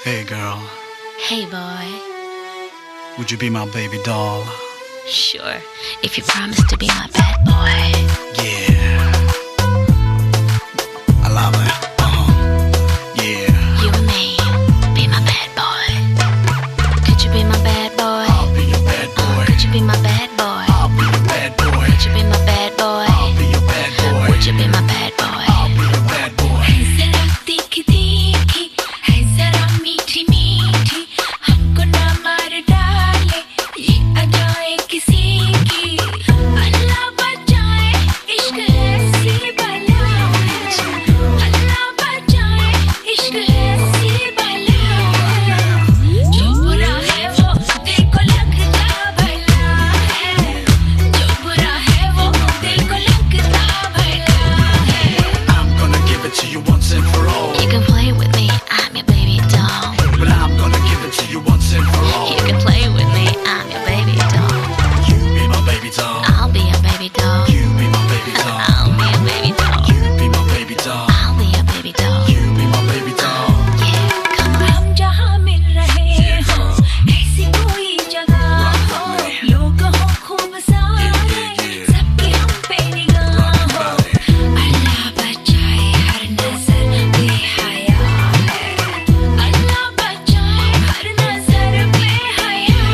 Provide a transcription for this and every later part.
Hey girl, Hey boy, would you be my baby doll? sure, if you promise to be my bad boy. Yeah, I love it. Yeah, You and me, be my bad boy. Could you be my bad boy? I'll be your bad boy. Could you be my bad boy? I'll be your bad boy. Could you be my bad boy? I'll be your bad boy. Would you be my bad boy? I'll be your bad boy. जरा तीखी तीखी है जरा मीठी मीठी हमको ना मार डाले ये अदाएं किसी की अल्लाह बचाए इश्क ऐसी बला है अल्लाह बचाए इश्क ऐसी बला है जो बुरा है वो दिल को लगता भला है जो बुरा है वो दिल को लगता भला है I'm gonna give it to you once and for all. You can play with me, I'm your baby doll. But I'm gonna give it to you once and for all. You can play with me, I'm your baby doll. You be my baby doll. I'll be your baby doll. You be my baby doll. I'll be your baby doll. You be my baby doll. I'll be your baby doll. You be my baby doll. Yeah, come on. हम जहाँ मिल रहे हो, ऐसी कोई जगह हो, लोग हो खूब सारे, सबकी हम पे निगाह हो। अल्लाह बचाए हर नजर बेहया है, अल्लाह बचाए हर नजर बेहया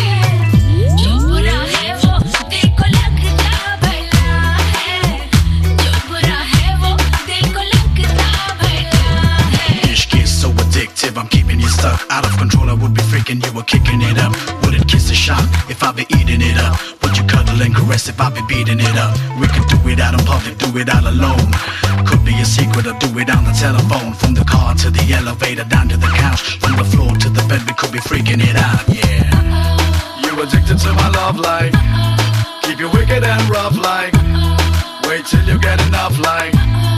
है। जो बुरा है वो दिल को लगता भला है, जो बुरा है वो दिल को लगता भला है। Ishq is so addictive, I'm keeping you stuck. Out of control, I would be freaking, you were kicking it up. Wouldn't kiss a shot if I be eating it up. Would you cuddle and caress if I be beating it up? We could do it out in public, do it all alone. Could be a secret or do it on the telephone. From the car to the elevator, down to the couch. From the floor to the bed, we could be freaking it out, yeah. You addicted to my love like, keep you wicked and rough like, wait till you get enough like,